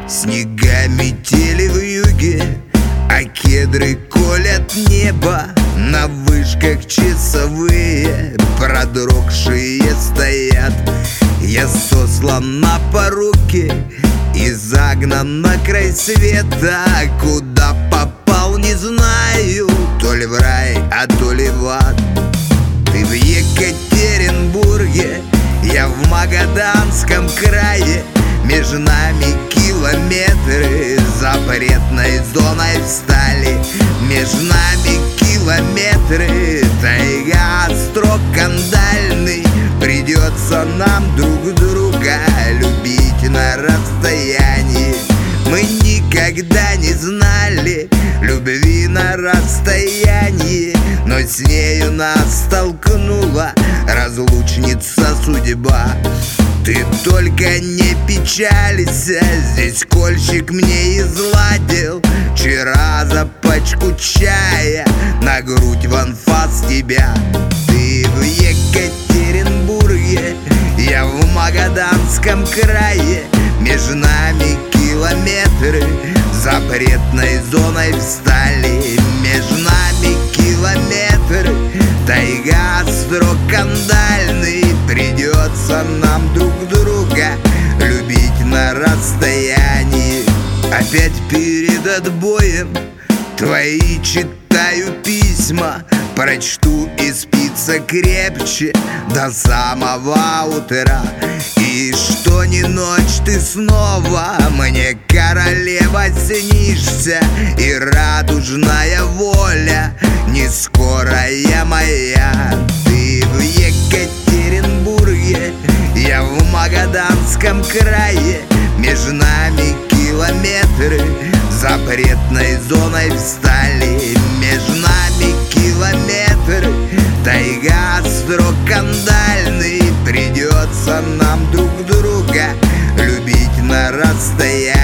Снега метели в юге, а кедры колят небо. На вышках часовые продрогшие стоят. Я сослан на поруки и загнан на край света. Куда попал, не знаю, то ли в рай, а то ли в ад. Ты в Екатеринбурге, я в Магаданском крае. Между нами километры, запретной зоной встали. Между нами километры, тайга, строк кандальный. Придется нам друг друга любить на расстоянии. Мы никогда не знали любви на расстоянии, но с нею нас столкнула разлучница судьба. Ты только не печалься, здесь кольщик мне изладил. Вчера за пачку чая на грудь в анфас тебя. Ты в Екатеринбурге, я в Магаданском крае. Между нами километры, запретной зоной встали. Между нами километры, тайга, строк кандальный. Придется нам друг друга любить на расстоянии. Опять перед отбоем твои читаю письма. Прочту и спится крепче до самого утра. И что ни ночь ты снова мне, королева, снишься. И радужная воля не скорая моя. Ты в Екатеринбурге, я в Магаданском крае. Между нами километры, запретной зоной встали. Между нами километры, тайга, строк кандальный. Придется нам друг друга любить на расстоянии.